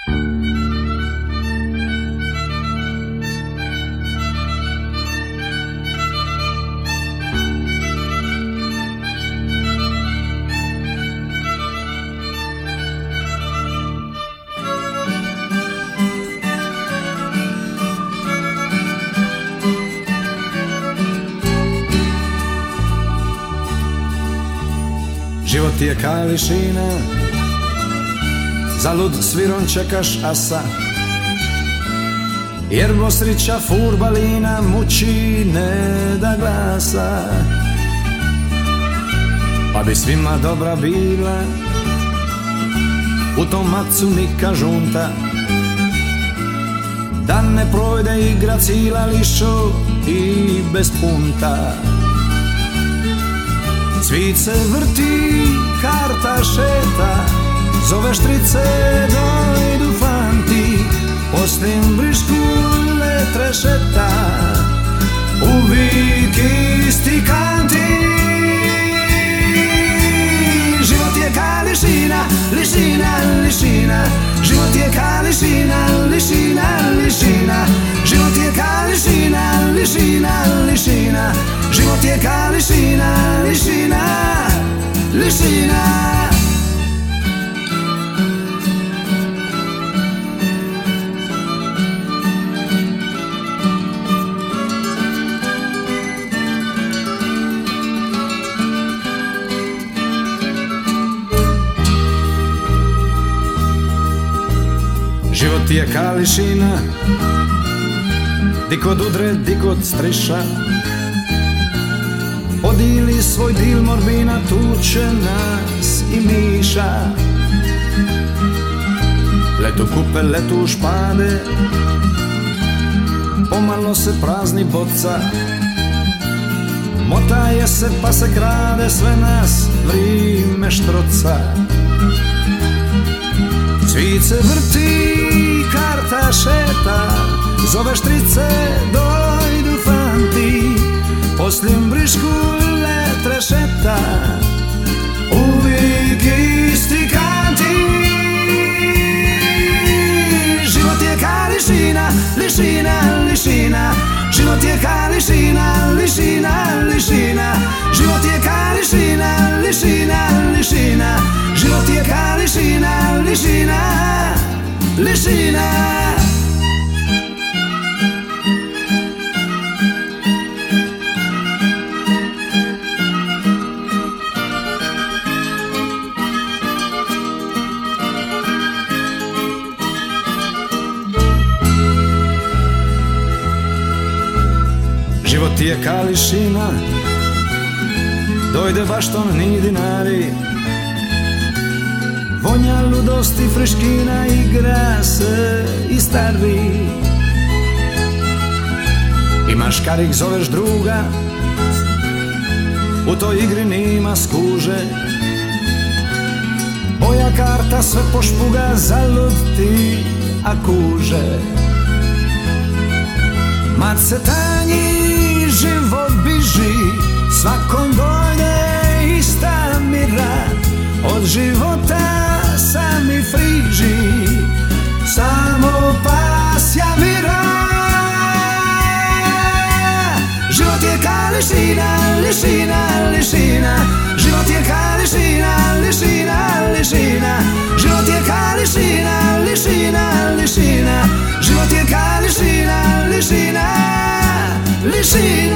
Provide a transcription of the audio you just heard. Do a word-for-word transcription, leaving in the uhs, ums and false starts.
Život je kališina, zalud sviron čekaš asa, jer Bosrića furbalina muči ne da glasa. Pa bi svima dobra bila, u tom macu nika žunta, da ne projde igra cila lišo i bez punta. Cvijet se vrti, karta šeta, zove štrice, dojdu fanti, postim brišku letre šeta, uvijek isti kanti. Život je ka lišina, lišina, lišina, život je ka lišina, lišina, lišina, život je ka lišina, lišina, lišina, život je ka lišina, lišina, lišina. Život je ka lišina, di kod udre, di kod striša, podili svoj dil morbina, tuče nas i miša. Letu kupe, letu špade, pomalo se prazni boca, motaje se pa se krade, sve nas vrime štroca. Cvijet se vrti, karta šeta, zove štrice, dojdu fanti, poslim brišku letre šeta, uvijek isti kanti. Život je ka lišina, lišina, lišina, život je ka lišina, lišina, lišina, život je ka lišina, lišina, lišina, život je ka lišina, lišina, lišina. Život je ka lišina, dojde bašton ni dinari, vonja ludosti friškina, igra se i starvi. Imaš karik, zoveš druga, u toj igri nima skuže, boja karta sve pošpuga, zalud ti a kuže. Mat se tanji, život biži, svakom dojde ista mira, od života sami friži, samo pasja vira. Život je ka lišina, lišina, lišina, život je ka lišina, lišina, lišina, život je ka lišina, lišina, lišina, život je ka lišina, lišina, lišina.